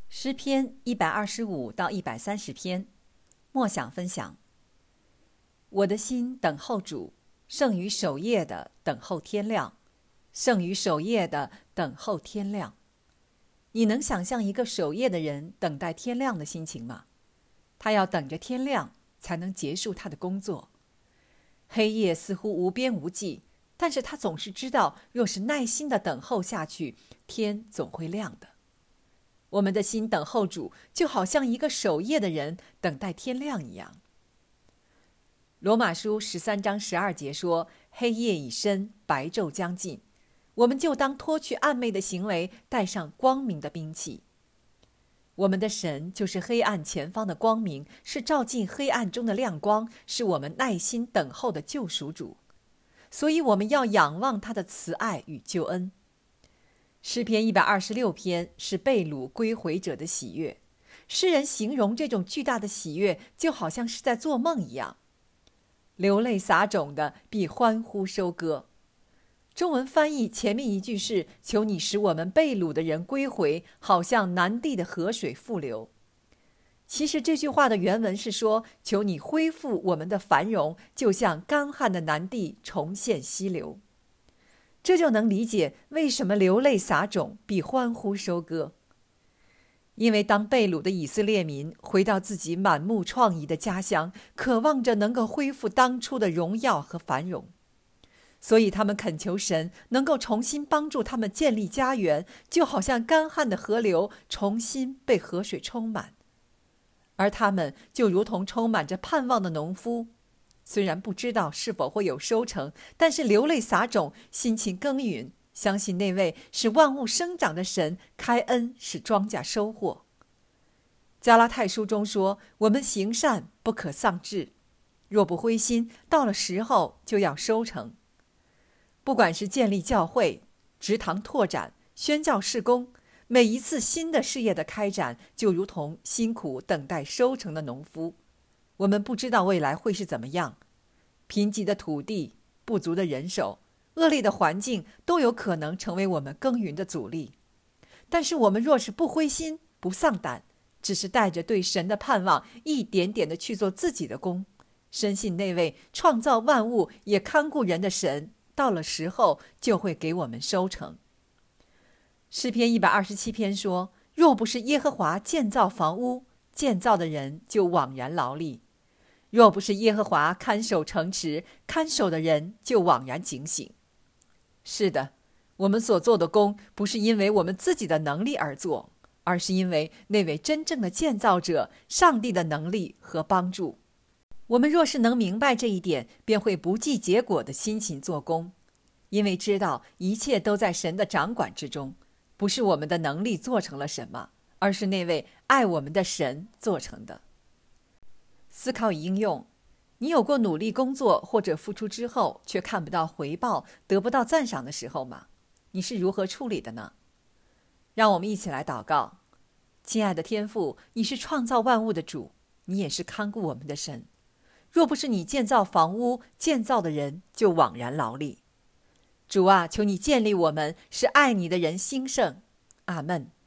诗篇125到130篇，默想分享。我的心等候主，胜于守夜的等候天亮，胜于守夜的等候天亮。你能想象一个守夜的人等待天亮的心情吗？他要等着天亮才能结束他的工作。黑夜似乎无边无际，但是他总是知道，若是耐心的等候下去，天总会亮的。我们的心等候主，就好像一个守夜的人等待天亮一样。罗马书13章12节说，黑夜已深，白昼将近，我们就当脱去暗昧的行为，带上光明的兵器。我们的神就是黑暗前方的光明，是照进黑暗中的亮光，是我们耐心等候的救赎主。所以我们要仰望他的慈爱与救恩。诗篇126篇是被掳归回者的喜悦，诗人形容这种巨大的喜悦，就好像是在做梦一样。流泪撒种的必欢呼收割。中文翻译前面一句是，求你使我们被掳的人归回，好像南地的河水复流。其实这句话的原文是说，求你恢复我们的繁荣，就像干旱的南地重现溪流。这就能理解为什么流泪撒种必欢呼收割。因为当被掳的以色列民回到自己满目疮痍的家乡，渴望着能够恢复当初的荣耀和繁荣，所以他们恳求神能够重新帮助他们建立家园，就好像干旱的河流重新被河水充满。而他们就如同充满着盼望的农夫，虽然不知道是否会有收成，但是流泪撒种，辛勤耕耘，相信那位使万物生长的神开恩，使庄稼收获。加拉太书中说，我们行善不可丧志，若不灰心，到了时候就要收成。不管是建立教会、职堂拓展、宣教事工，每一次新的事业的开展，就如同辛苦等待收成的农夫。我们不知道未来会是怎么样，贫瘠的土地、不足的人手、恶劣的环境都有可能成为我们耕耘的阻力。但是我们若是不灰心、不丧胆，只是带着对神的盼望，一点点的去做自己的工，深信那位创造万物也看顾人的神，到了时候就会给我们收成。诗篇127篇说，若不是耶和华建造房屋，建造的人就枉然劳力；若不是耶和华看守城池，看守的人就枉然警醒。是的，我们所做的工不是因为我们自己的能力而做，而是因为那位真正的建造者上帝的能力和帮助。我们若是能明白这一点，便会不计结果的辛勤做工，因为知道一切都在神的掌管之中，不是我们的能力做成了什么，而是那位爱我们的神做成的。思考与应用，你有过努力工作或者付出之后却看不到回报，得不到赞赏的时候吗？你是如何处理的呢？让我们一起来祷告。亲爱的天父，你是创造万物的主，你也是看顾我们的神。若不是你建造房屋，建造的人就枉然劳力。主啊，求你建立我们，使爱你的人兴盛。阿们。